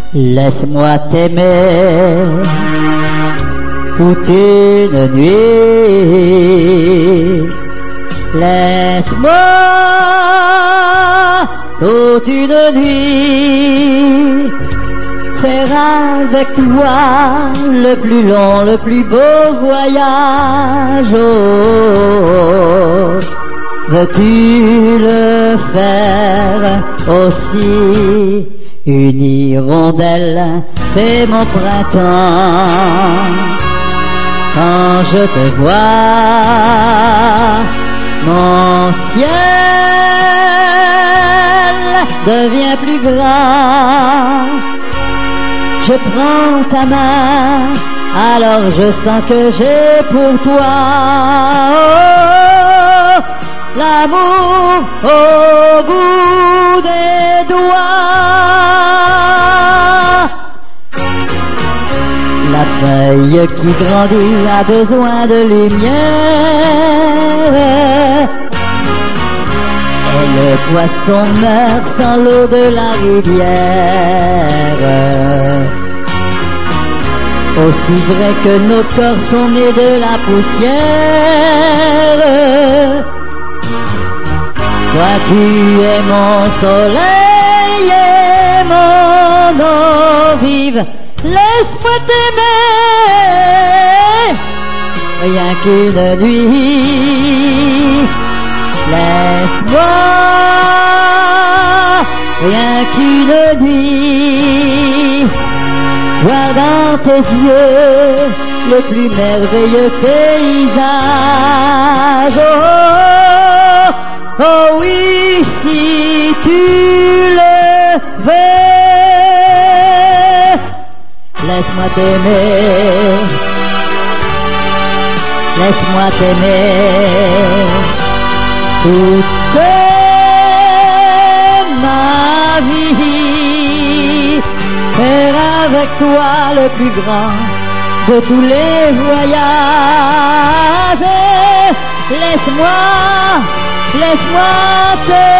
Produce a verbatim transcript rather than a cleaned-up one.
Laisse-moi t'aimer toute une nuit. Laisse-moi toute une nuit faire avec toi le plus long, le plus beau voyage. Oh, veux-tu le faire aussi? Une hirondelle fait mon printemps. Quand je te vois, mon ciel devient plus grand. Je prends ta main, alors je sens que j'ai pour toi oh, l'amour au bout des doigts. La feuille qui grandit a besoin de lumière. Et le poisson meurt sans l'eau de la rivière. Aussi vrai que nos corps sont nés de la poussière. Toi tu es mon soleil et mon eau vive. Laisse-moi t'aimer rien qu'une nuit. Laisse-moi rien qu'une nuit voir dans tes yeux le plus merveilleux paysage. Oh, oh, oh oui, si tu le veux, laisse-moi t'aimer, laisse-moi t'aimer toute ma vie, faire avec toi le plus grand de tous les voyages. Laisse-moi, laisse-moi te